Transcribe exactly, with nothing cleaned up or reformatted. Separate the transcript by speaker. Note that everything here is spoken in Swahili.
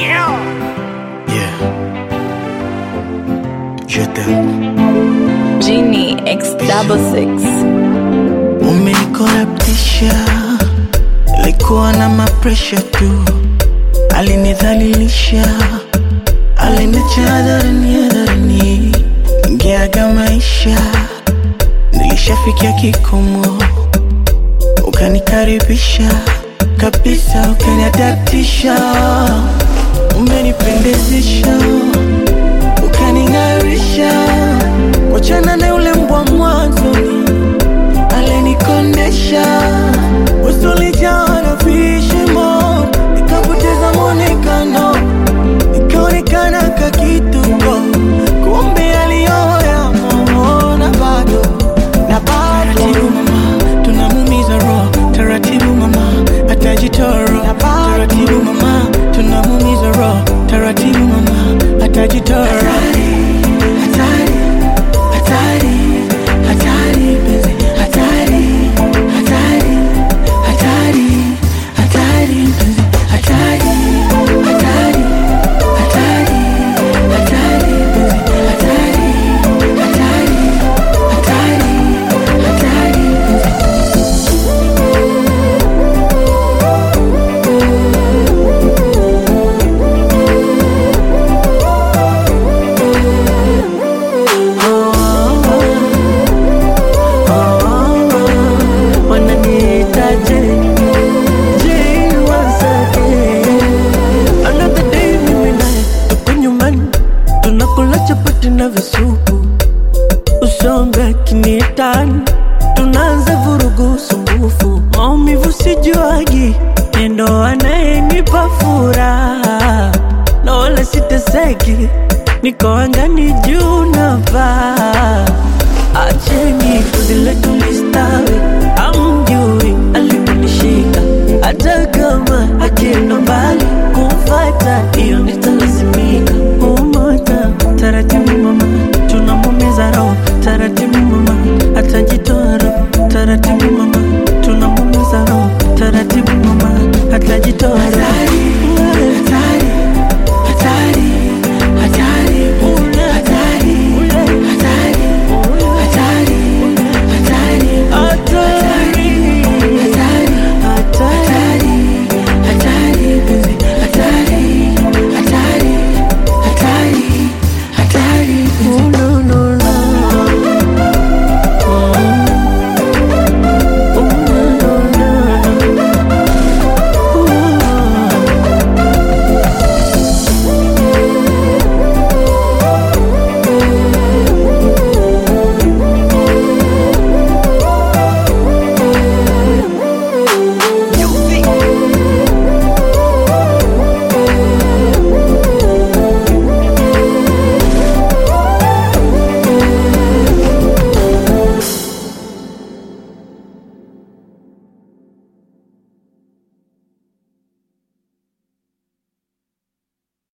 Speaker 1: Yeah. Je t'aime.
Speaker 2: Genie X double six.
Speaker 1: Umenikorabtisha, likuwa na mapresha tu, alinidhalilisha, aliniacha hadharani hadharani, ingeaga maisha, nilishafikia kikomo, ukanikaribisha kabisa, ukaniadaptisha, umenipendezesha, ukaning'arisha, wachana na yule mbwa mwanzoni alinikondesha, usulijaa na vishimo, nikapoteza mwonekano, nikaonekana kakituko, kumbe aliyoya na bado na bado. Taratibu mama, tunamumiza roho, taratibu mama, atajitoro. Taratibu mama, tunamumiza roho, taratibu mama, atajitoro. Hatari, hatari, hatari, penzi, hatari, hatari, hatari, hatari, penzi, hatari, hatari, hatari, hatari, penzi, hatari, hatari, hatari, hatari, penzi. Tunakula chapati na visupu, usombe kinitani, tunaanza vurugu sumbufu, maumivu sijuagi, nendo anayenipa furaha, na wala siteseki, niko angani juu na paa. Acheni kuzile tulistawi, amjui aliponishika, hata kama akienda mbali, kumfata iyo nitalazimika. Umota taratibu mama, tunamumiza roho, taratibu mama, atajitoa roho, taratibu mama, tunamumiza roho, taratibu mama, atajitoa roho.